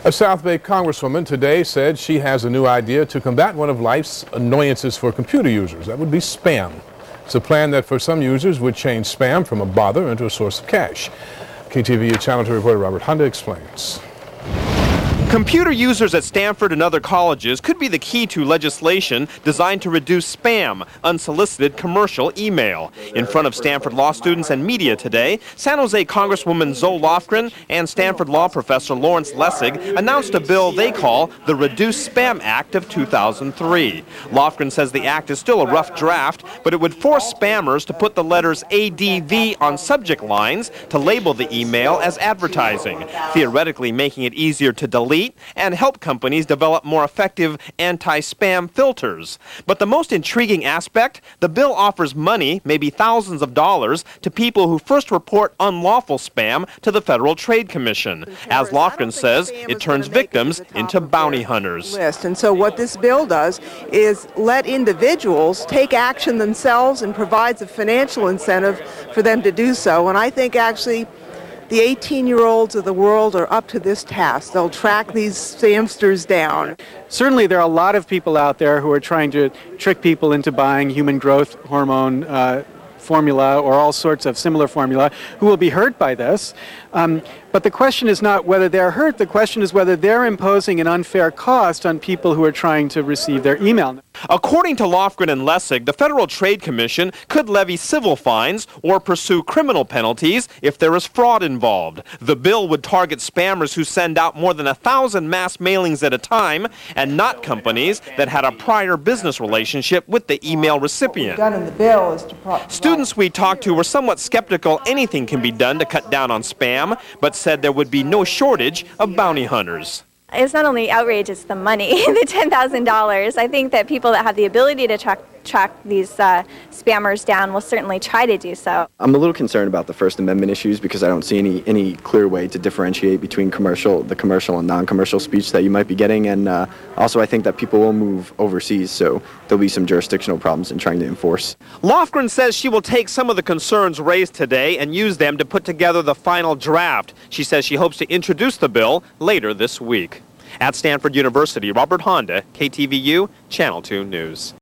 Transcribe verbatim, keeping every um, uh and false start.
A South Bay congresswoman today said she has a new idea to combat one of life's annoyances for computer users. That would be spam. It's a plan that for some users would change spam from a bother into a source of cash. K T V U Channel two reporter Robert Honda explains. Computer users at Stanford and other colleges could be the key to legislation designed to reduce spam, unsolicited commercial email. In front of Stanford law students and media today, San Jose Congresswoman Zoe Lofgren and Stanford law professor Lawrence Lessig announced a bill they call the Reduce Spam Act of two thousand three. Lofgren says the act is still a rough draft, but it would force spammers to put the letters A D V on subject lines to label the email as advertising, theoretically making it easier to delete and help companies develop more effective anti-spam filters. But the most intriguing aspect, the bill offers money, maybe thousands of dollars, to people who first report unlawful spam to the Federal Trade Commission. As Lofgren says, it turns victims into bounty hunters. List. And so what this bill does is let individuals take action themselves and provides a financial incentive for them to do so. And I think actually the eighteen-year-olds of the world are up to this task. They'll track these spamsters down. Certainly there are a lot of people out there who are trying to trick people into buying human growth hormone uh, formula or all sorts of similar formula who will be hurt by this. Um, but the question is not whether they're hurt. The question is whether they're imposing an unfair cost on people who are trying to receive their email. According to Lofgren and Lessig, the Federal Trade Commission could levy civil fines or pursue criminal penalties if there is fraud involved. The bill would target spammers who send out more than a thousand mass mailings at a time and not companies that had a prior business relationship with the email recipient. Done in the bill is to pro- Students we talked to were somewhat skeptical anything can be done to cut down on spam, but said there would be no shortage of bounty hunters. It's not only outrage, it's the money, the ten thousand dollars. I think that people that have the ability to track, track these uh, spammers down will certainly try to do so. I'm a little concerned about the First Amendment issues because I don't see any, any clear way to differentiate between commercial, the commercial and non-commercial speech that you might be getting. And uh, also I think that people will move overseas, so there'll be some jurisdictional problems in trying to enforce. Lofgren says she will take some of the concerns raised today and use them to put together the final draft. She says she hopes to introduce the bill later this week. At Stanford University, Robert Honda, K T V U, Channel two News.